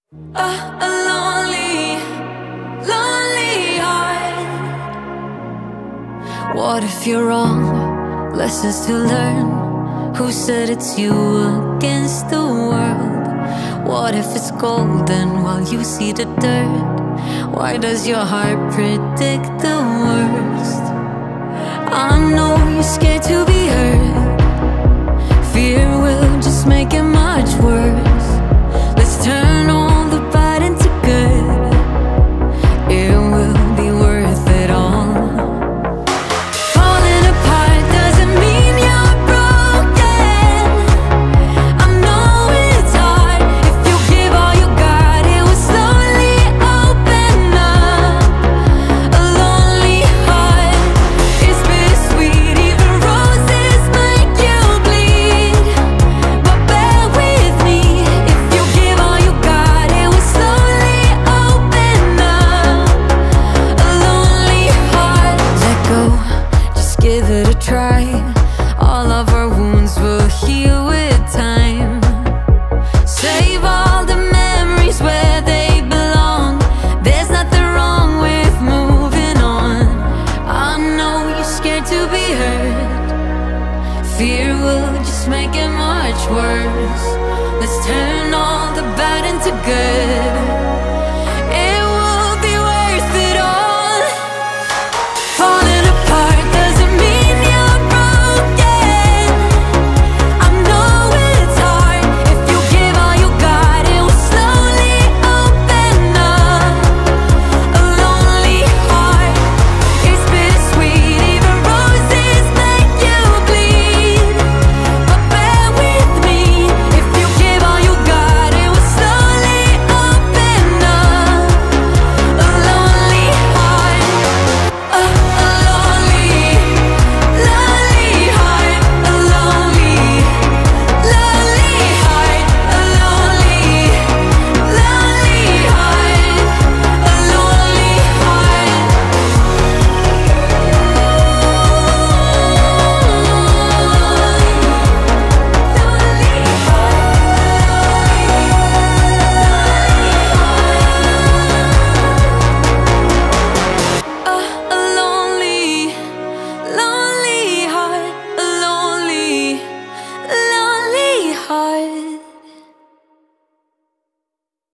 A lonely, lonely heart. What if you're wrong? Lessons to learn. Who said it's you against the world? What if it's golden while you see the dirt? Why does your heart predict the worst? I know you're scared to be hurt. Fear will just make it much worse.